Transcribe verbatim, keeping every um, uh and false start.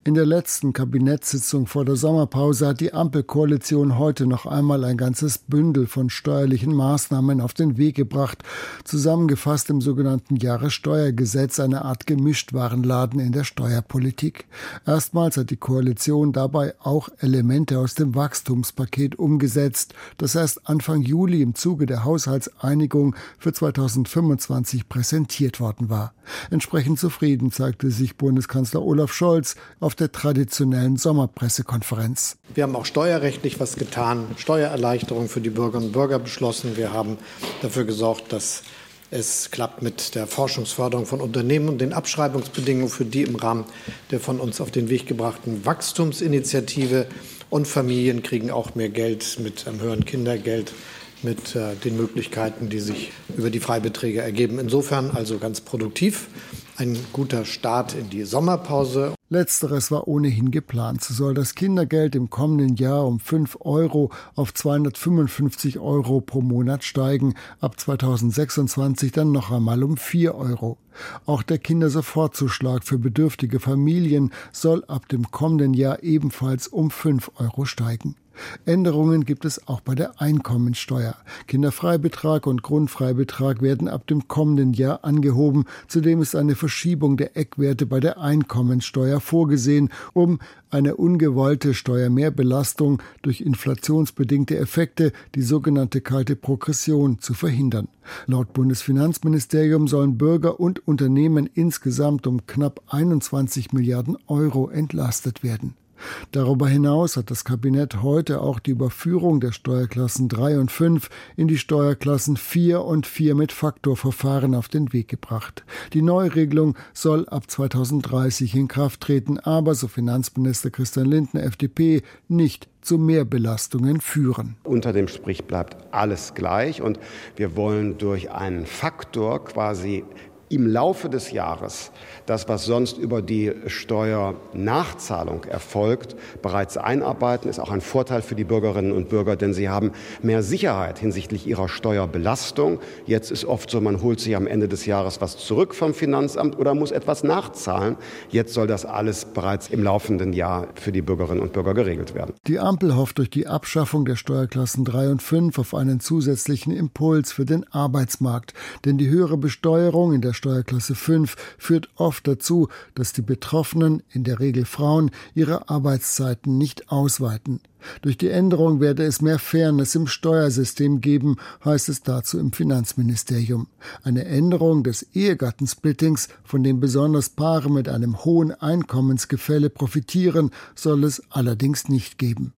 In der letzten Kabinettssitzung vor der Sommerpause hat die Ampelkoalition heute noch einmal ein ganzes Bündel von steuerlichen Maßnahmen auf den Weg gebracht, zusammengefasst im sogenannten Jahressteuergesetz, eine Art Gemischtwarenladen in der Steuerpolitik. Erstmals hat die Koalition dabei auch Elemente aus dem Wachstumspaket umgesetzt, das erst Anfang Juli im Zuge der Haushaltseinigung für zweitausendfünfundzwanzig präsentiert worden war. Entsprechend zufrieden zeigte sich Bundeskanzler Olaf Scholz auf der traditionellen Sommerpressekonferenz. Wir haben auch steuerrechtlich was getan, Steuererleichterung für die Bürgerinnen und Bürger beschlossen. Wir haben dafür gesorgt, dass es klappt mit der Forschungsförderung von Unternehmen und den Abschreibungsbedingungen für die im Rahmen der von uns auf den Weg gebrachten Wachstumsinitiative. Und Familien kriegen auch mehr Geld mit einem höheren Kindergeld, mit äh, den Möglichkeiten, die sich über die Freibeträge ergeben. Insofern also ganz produktiv. Ein guter Start in die Sommerpause. Letzteres war ohnehin geplant. So soll das Kindergeld im kommenden Jahr um fünf Euro auf zweihundertfünfundfünfzig Euro pro Monat steigen, ab zweitausendsechsundzwanzig dann noch einmal um vier Euro. Auch der Kindersofortzuschlag für bedürftige Familien soll ab dem kommenden Jahr ebenfalls um fünf Euro steigen. Änderungen gibt es auch bei der Einkommensteuer. Kinderfreibetrag und Grundfreibetrag werden ab dem kommenden Jahr angehoben. Zudem ist eine Verschiebung der Eckwerte bei der Einkommensteuer vorgesehen, um eine ungewollte Steuermehrbelastung durch inflationsbedingte Effekte, die sogenannte kalte Progression, zu verhindern. Laut Bundesfinanzministerium sollen Bürger und Unternehmen insgesamt um knapp einundzwanzig Milliarden Euro entlastet werden. Darüber hinaus hat das Kabinett heute auch die Überführung der Steuerklassen drei und fünf in die Steuerklassen vier und vier mit Faktorverfahren auf den Weg gebracht. Die Neuregelung soll ab zweitausenddreißig in Kraft treten, aber, so Finanzminister Christian Lindner, F D P, nicht zu Mehrbelastungen führen. Unter dem Strich bleibt alles gleich und wir wollen durch einen Faktor quasi im Laufe des Jahres das, was sonst über die Steuernachzahlung erfolgt, bereits einarbeiten. Ist auch ein Vorteil für die Bürgerinnen und Bürger, denn sie haben mehr Sicherheit hinsichtlich ihrer Steuerbelastung. Jetzt ist oft so, man holt sich am Ende des Jahres was zurück vom Finanzamt oder muss etwas nachzahlen. Jetzt soll das alles bereits im laufenden Jahr für die Bürgerinnen und Bürger geregelt werden. Die Ampel hofft durch die Abschaffung der Steuerklassen drei und fünf auf einen zusätzlichen Impuls für den Arbeitsmarkt. Denn die höhere Besteuerung in der Steuerklasse fünf führt oft dazu, dass die Betroffenen, in der Regel Frauen, ihre Arbeitszeiten nicht ausweiten. Durch die Änderung werde es mehr Fairness im Steuersystem geben, heißt es dazu im Finanzministerium. Eine Änderung des Ehegattensplittings, von dem besonders Paare mit einem hohen Einkommensgefälle profitieren, soll es allerdings nicht geben.